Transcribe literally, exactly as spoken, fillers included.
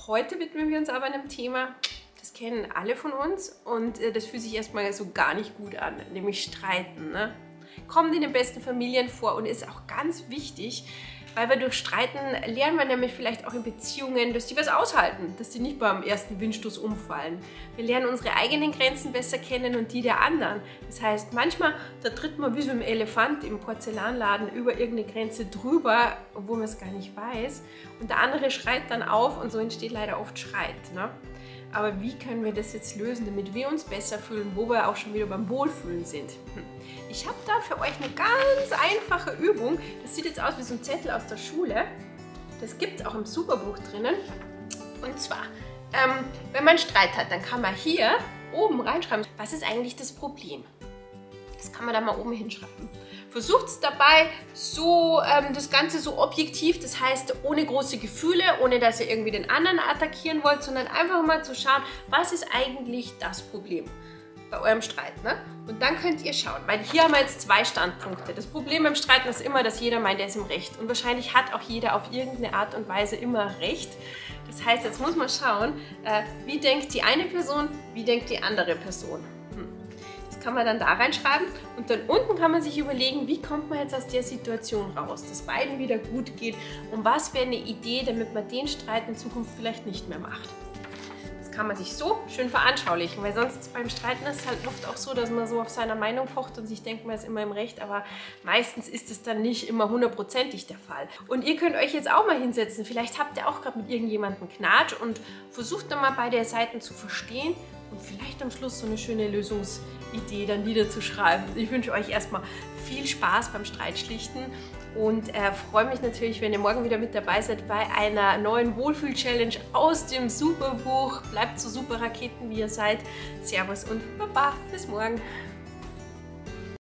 Heute widmen wir uns aber einem Thema, das kennen alle von uns und äh, das fühlt sich erstmal so gar nicht gut an, nämlich Streiten. Ne? Kommt in den besten Familien vor und ist auch ganz wichtig, weil wir durch Streiten lernen wir nämlich vielleicht auch in Beziehungen, dass die was aushalten, dass die nicht beim ersten Windstoß umfallen. Wir lernen unsere eigenen Grenzen besser kennen und die der anderen. Das heißt, manchmal, da tritt man wie so ein Elefant im Porzellanladen über irgendeine Grenze drüber, obwohl man es gar nicht weiß. Und der andere schreit dann auf und so entsteht leider oft Streit. Ne? Aber wie können wir das jetzt lösen, damit wir uns besser fühlen, wo wir auch schon wieder beim Wohlfühlen sind? Ich habe da für euch eine ganz einfache Übung. Das sieht jetzt aus wie so ein Zettel aus der Schule. Das gibt es auch im Superbuch drinnen. Und zwar, ähm, wenn man Streit hat, dann kann man hier oben reinschreiben, was ist eigentlich das Problem? Das kann man da mal oben hinschreiben. Versucht es dabei so, ähm, das Ganze so objektiv, das heißt ohne große Gefühle, ohne dass ihr irgendwie den anderen attackieren wollt, sondern einfach mal zu schauen, was ist eigentlich das Problem bei eurem Streit. Ne? Und dann könnt ihr schauen, weil hier haben wir jetzt zwei Standpunkte. Das Problem beim Streiten ist immer, dass jeder meint, er ist im Recht. Und wahrscheinlich hat auch jeder auf irgendeine Art und Weise immer Recht. Das heißt, jetzt muss man schauen, äh, wie denkt die eine Person, wie denkt die andere Person. Kann man dann da reinschreiben und dann unten kann man sich überlegen, wie kommt man jetzt aus der Situation raus, dass beiden wieder gut geht und was wäre eine Idee, damit man den Streit in Zukunft vielleicht nicht mehr macht. Das kann man sich so schön veranschaulichen, weil sonst beim Streiten ist es halt oft auch so, dass man so auf seiner Meinung pocht und sich denkt, man ist immer im Recht, aber meistens ist es dann nicht immer hundertprozentig der Fall. Und ihr könnt euch jetzt auch mal hinsetzen, vielleicht habt ihr auch gerade mit irgendjemandem Knatsch und versucht dann mal beide Seiten zu verstehen und vielleicht am Schluss so eine schöne Lösungsidee dann niederzuschreiben. Ich wünsche euch erstmal viel Spaß beim Streitschlichten und äh, freue mich natürlich, wenn ihr morgen wieder mit dabei seid bei einer neuen Wohlfühl-Challenge aus dem Superbuch. Bleibt so super Raketen, wie ihr seid. Servus und Baba, bis morgen.